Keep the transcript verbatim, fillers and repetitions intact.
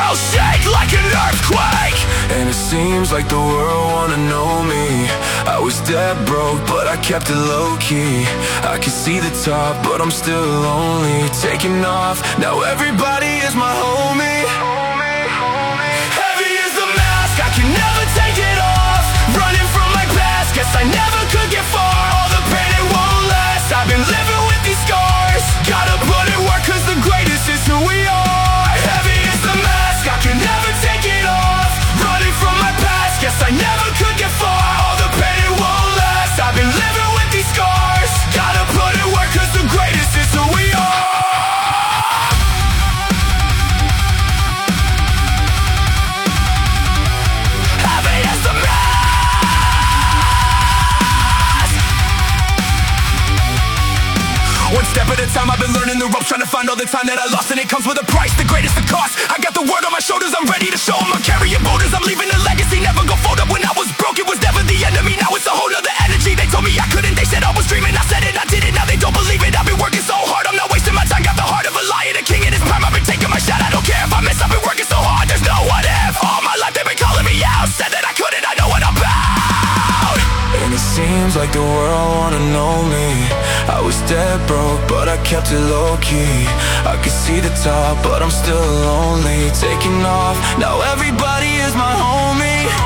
world shake like an earthquake. And it seems like the world wanna know me. I was dead broke, but I kept it low-key. I can see the top, but I'm still lonely. Taking off, now everybody is my homie. Heavy is the mask, I can never take it off. Running from my past, guess I never could get far. All the pain, it won't last, I've been living with these scars. Gotta put in work, cause the greatest is who we are. Heavy is the mask, I can never take it off. Running from my past, guess I never could get far. All the pain, it won't last, I've been living with these scars. Gotta put in work, cause the greatest is who we are. Heavy is the mask. One step at a time, I've been learning the ropes, trying to find all the time that I lost, and it comes with a price, the greatest the cost. I got the world on my shoulders, I'm ready to show them. I'm carrying boulders, I'm leaving a legacy, never go fold up. When I was broke, it was never the end of me, now it's a whole nother energy. They told me I couldn't, they said I was dreaming, I said it, I did it, now they don't believe it. I've been working so hard, I'm not wasting my time. Got the heart of a lion, a king in his prime, I've been taking my shot. I don't care if I miss, I've been working so hard, there's no what if. All my life they've been calling me out, said that I couldn't, I know what I'm about. And it seems like the world wanna know me. I was dead broke, but I kept it low-key. I could see the top, but I'm still lonely. Taking off, now everybody is my homie.